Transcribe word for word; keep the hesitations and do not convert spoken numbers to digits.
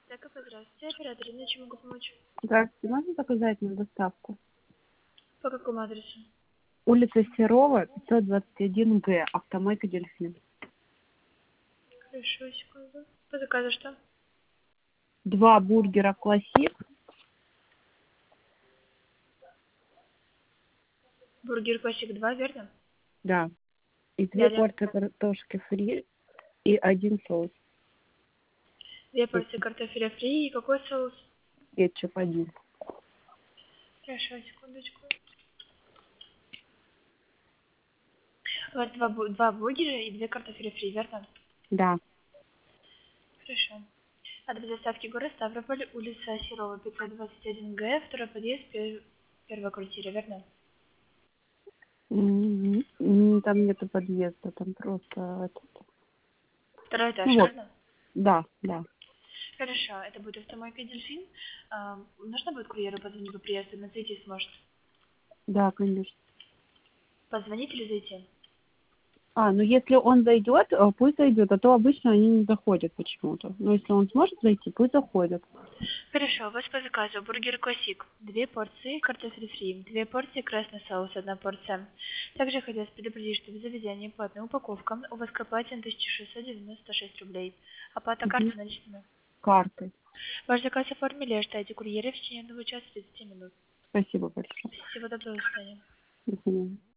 Так, здравствуйте, оператор, на чем могу помочь? Здравствуйте, можно заказать на доставку? По какому адресу? Улица Серова, пятьсот двадцать один Г, автомойка Дельфин. Хорошо, секунду. По заказу что? Два бургера классик, Бургер классик два, верно? да, и две Далее. порции картошки фри и один соус. Две порции Кетчуп, картофеля фри и какой соус? кетчуп один. Хорошо, секундочку. У вас два, бу- два бургера и две картофеля фри, верно? Да. Хорошо. Адрес доставки город Ставрополь, улица Серова, пятьсот двадцать один Г, второй подъезд, пер- первая квартира, верно? М, м, Там нету подъезда, там просто этот. Второй Ну этаж, вот, верно? да, да, Хорошо, это будет автомойка Дельфин. А, нужно будет курьеру позвонить по приезду, на зайти сможет? да, конечно. Позвонить или зайти? А, ну если он зайдет, э, пусть зайдет, а то обычно они не заходят почему-то. Но если он сможет зайти, пусть заходит. Хорошо, у вас по заказу бургер классик, две порции картофель фри, две порции красный соус, одна порция. Также хотелось предупредить, что в заведении платная упаковка, у вас к оплате тысяча шестьсот девяносто шесть рублей. Оплата Мгм. карты наличными. Картой. Ваш заказ оформили, ожидайте курьера в течение одного часа тридцати минут. Спасибо большое. Всего доброго, до свидания. До свидания.